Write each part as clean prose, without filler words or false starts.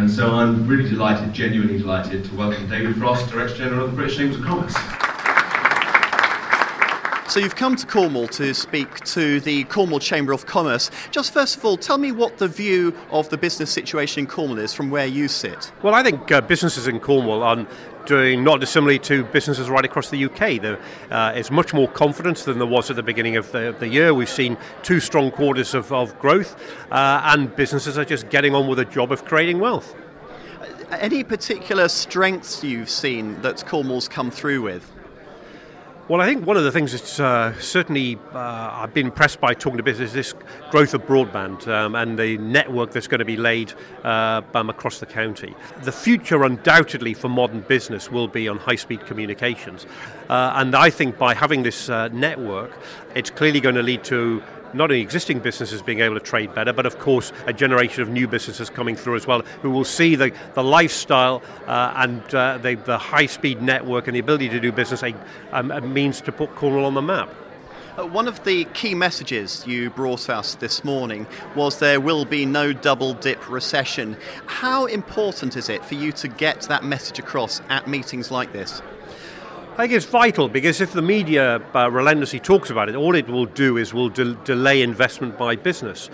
And so I'm really delighted, genuinely delighted, to welcome David Frost, Director General of the British Chambers of Commerce. So you've come to Cornwall to speak to the Cornwall Chamber of Commerce. Just first of all, tell me what the view of the business situation in Cornwall is from where you sit. Well, I think businesses in Cornwall are doing not dissimilarly to businesses right across the UK. There is much more confidence than there was at the beginning of the year. We've seen 2 strong quarters of growth, and businesses are just getting on with the job of creating wealth. Any particular strengths you've seen that Cornwall's come through with? Well, I think one of the things that's certainly I've been impressed by talking to business is this growth of broadband and the network that's going to be laid across the county. The future undoubtedly for modern business will be on high-speed communications. And I think by having this network, it's clearly going to lead to not only existing businesses being able to trade better, but of course a generation of new businesses coming through as well, who will see the lifestyle and the high-speed network and the ability to do business a means to put Cornwall on the map. One of the key messages you brought us this morning was there will be no double-dip recession. How important is it for you to get that message across at meetings like this? I think it's vital, because if the media relentlessly talks about it, all it will do is will delay investment by business.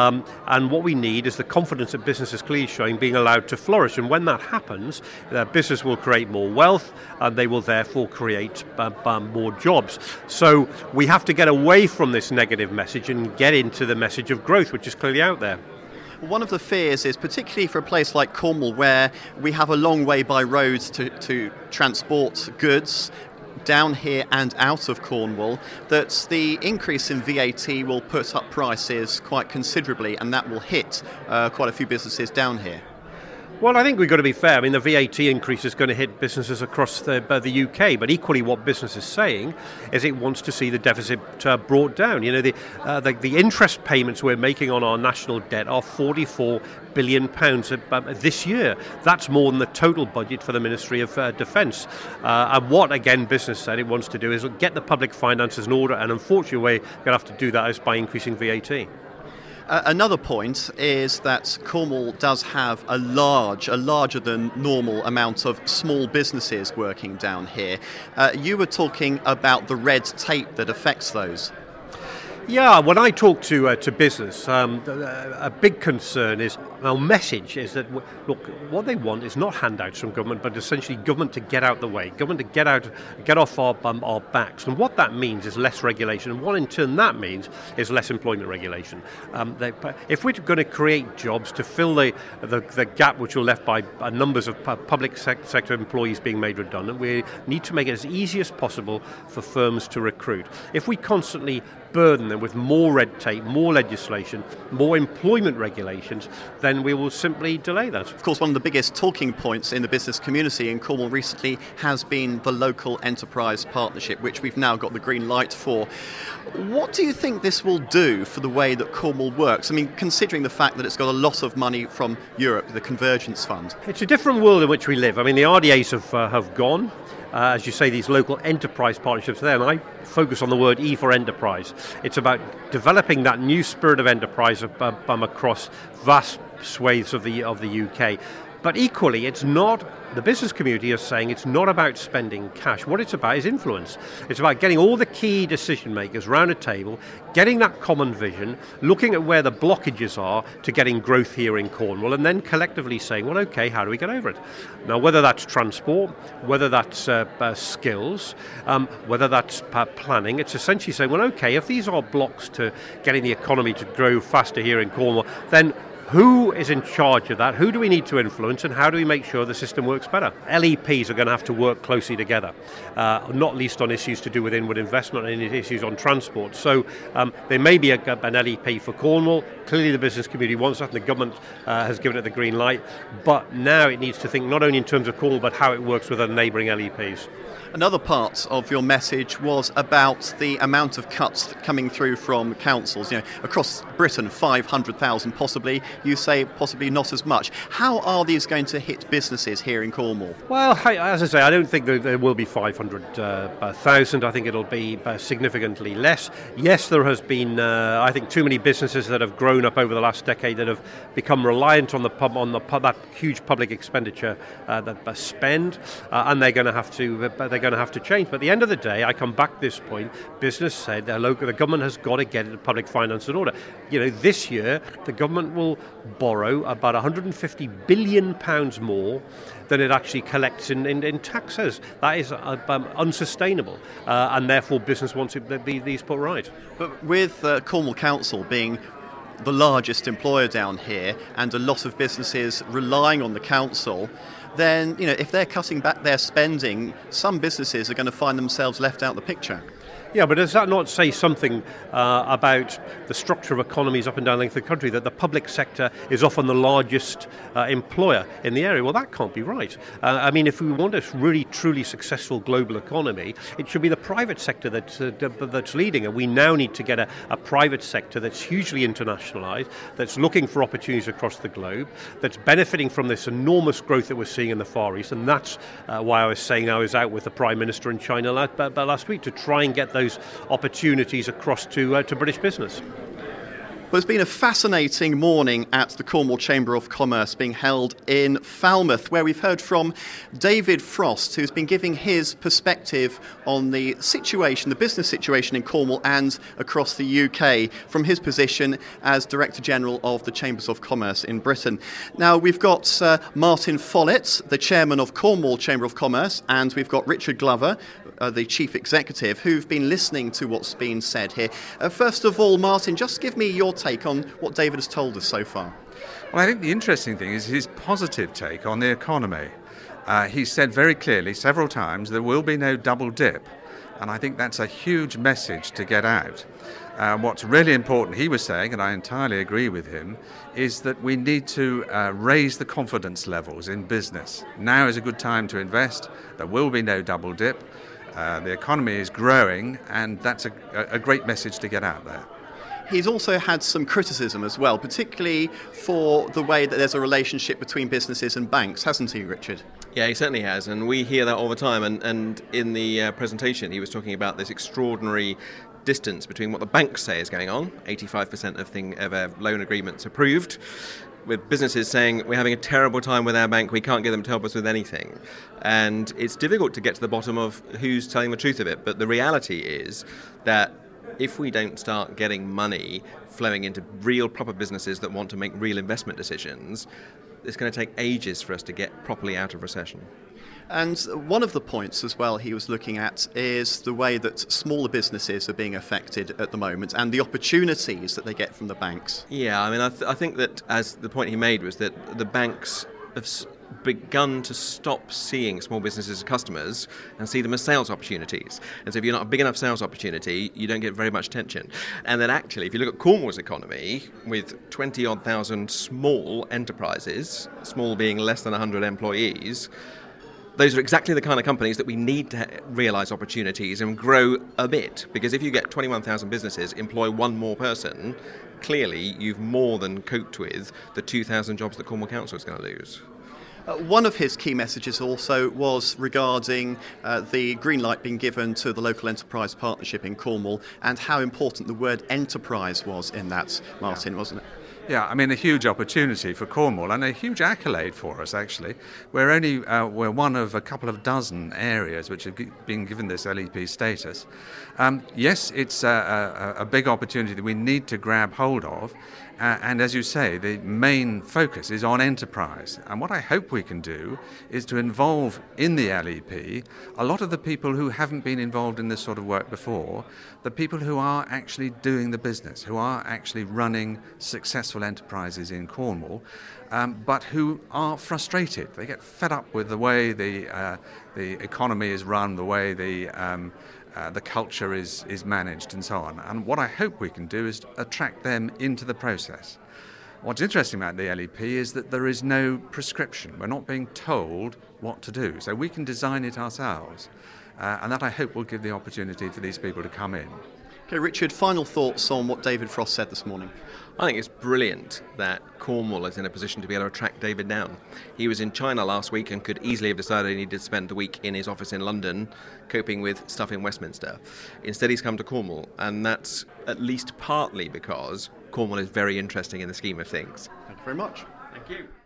And what we need is the confidence that business is clearly showing being allowed to flourish. And when that happens, business will create more wealth, and they will therefore create more jobs. So we have to get away from this negative message and get into the message of growth, which is clearly out there. One of the fears is, particularly for a place like Cornwall, where we have a long way by road to transport goods down here and out of Cornwall, that the increase in VAT will put up prices quite considerably, and that will hit quite a few businesses down here. Well, I think we've got to be fair. I mean, the VAT increase is going to hit businesses across the UK, but equally what business is saying is it wants to see the deficit brought down. You know, the interest payments we're making on our national debt are £44 billion this year. That's more than the total budget for the Ministry of Defence. And what, again, business said it wants to do is get the public finances in order, and unfortunately we're going to have to do that is by increasing VAT. Another point is that Cornwall does have a larger than normal amount of small businesses working down here. You were talking about the red tape that affects those. Yeah, when I talk to business, a big concern is, our message is that, look, what they want is not handouts from government, but essentially government to get out the way, government to get off our backs. And what that means is less regulation. And what in turn that means is less employment regulation. If we're going to create jobs to fill the gap which are left by numbers of public sector employees being made redundant, we need to make it as easy as possible for firms to recruit. If we constantly burden them with more red tape, more legislation, more employment regulations, then we will simply delay that. Of course, one of the biggest talking points in the business community in Cornwall recently has been the local enterprise partnership, which we've now got the green light for. What do you think this will do for the way that Cornwall works? I mean, considering the fact that it's got a lot of money from Europe, the Convergence Fund. It's a different world in which we live. I mean, the RDAs have gone. As you say, these local enterprise partnerships there, and I focus on the word E for enterprise. It's about developing that new spirit of enterprise across vast swathes of the UK. But equally, it's not, the business community is saying it's not about spending cash. What it's about is influence. It's about getting all the key decision makers round a table, getting that common vision, looking at where the blockages are to getting growth here in Cornwall, and then collectively saying, well, okay, how do we get over it? Now, whether that's transport, whether that's skills, whether that's planning, it's essentially saying, well, okay, if these are blocks to getting the economy to grow faster here in Cornwall, then who is in charge of that? Who do we need to influence, and how do we make sure the system works better? LEPs are going to have to work closely together, not least on issues to do with inward investment and issues on transport. So there may be an LEP for Cornwall. Clearly the business community wants that, and the government has given it the green light. But now it needs to think not only in terms of Cornwall, but how it works with other neighbouring LEPs. Another part of your message was about the amount of cuts coming through from councils. Across Britain, 500,000 possibly. You say possibly not as much. How are these going to hit businesses here in Cornwall? Well, as I say, I don't think there will be 500,000. I think it'll be significantly less. Yes, there has been, I think, too many businesses that have grown up over the last decade that have become reliant on that huge public expenditure that spend, and they're going to have to change. But at the end of the day, I come back to this point. Business said the government has got to get the public finance in order. This year the government will borrow about £150 billion more than it actually collects in taxes. That is unsustainable, and therefore business wants these put right. But with Cornwall Council being the largest employer down here and a lot of businesses relying on the council, then if they're cutting back their spending, some businesses are going to find themselves left out of the picture. Yeah, but does that not say something about the structure of economies up and down the length of the country, that the public sector is often the largest employer in the area? Well, that can't be right. If we want a really, truly successful global economy, it should be the private sector that's leading. And we now need to get a private sector that's hugely internationalised, that's looking for opportunities across the globe, that's benefiting from this enormous growth that we're seeing in the Far East. And that's why I was saying I was out with the Prime Minister in China last week to try and get those opportunities across to British business. Well, it's been a fascinating morning at the Cornwall Chamber of Commerce being held in Falmouth, where we've heard from David Frost, who's been giving his perspective on the situation, the business situation in Cornwall and across the UK, from his position as Director General of the Chambers of Commerce in Britain. Now, we've got Martin Follett, the Chairman of Cornwall Chamber of Commerce, and we've got Richard Glover, the Chief Executive, who've been listening to what's been said here. First of all, Martin, just give me your take on what David has told us so far. Well, I think the interesting thing is his positive take on the economy. He said very clearly several times there will be no double dip, and I think that's a huge message to get out. What's really important, he was saying, and I entirely agree with him, is that we need to raise the confidence levels in business. Now is a good time to invest. There will be no double dip. The economy is growing, and that's a great message to get out there. He's also had some criticism as well, particularly for the way that there's a relationship between businesses and banks, hasn't he, Richard? Yeah, he certainly has, and we hear that all the time. And in the presentation, he was talking about this extraordinary distance between what the banks say is going on, 85% of their loan agreements approved, with businesses saying, we're having a terrible time with our bank, we can't get them to help us with anything. And it's difficult to get to the bottom of who's telling the truth of it, but the reality is that if we don't start getting money flowing into real proper businesses that want to make real investment decisions, it's going to take ages for us to get properly out of recession. And one of the points as well he was looking at is the way that smaller businesses are being affected at the moment and the opportunities that they get from the banks. Yeah, I think that, as the point he made, was that the banks have begun to stop seeing small businesses as customers and see them as sales opportunities. And so if you're not a big enough sales opportunity, you don't get very much attention. And then actually, if you look at Cornwall's economy, with 20-odd thousand small enterprises, small being less than 100 employees, those are exactly the kind of companies that we need to realise opportunities and grow a bit. Because if you get 21,000 businesses, employ one more person, clearly you've more than coped with the 2,000 jobs that Cornwall Council is going to lose. One of his key messages also was regarding the green light being given to the local enterprise partnership in Cornwall and how important the word enterprise was in that, Martin, wasn't it? Yeah, a huge opportunity for Cornwall and a huge accolade for us, actually. We're one of a couple of dozen areas which have been given this LEP status. Yes, it's a big opportunity that we need to grab hold of. And as you say, the main focus is on enterprise. And what I hope we can do is to involve in the LEP a lot of the people who haven't been involved in this sort of work before, the people who are actually doing the business, who are actually running successful enterprises in Cornwall, but who are frustrated. They get fed up with the way the economy is run, the way the culture is managed and so on. And what I hope we can do is attract them into the process. What's interesting about the LEP is that there is no prescription. We're not being told what to do, so we can design it ourselves. and that I hope will give the opportunity for these people to come in. Okay, Richard, final thoughts on what David Frost said this morning. I think it's brilliant that Cornwall is in a position to be able to attract David down. He was in China last week and could easily have decided he needed to spend the week in his office in London coping with stuff in Westminster. Instead, he's come to Cornwall, and that's at least partly because Cornwall is very interesting in the scheme of things. Thank you very much. Thank you.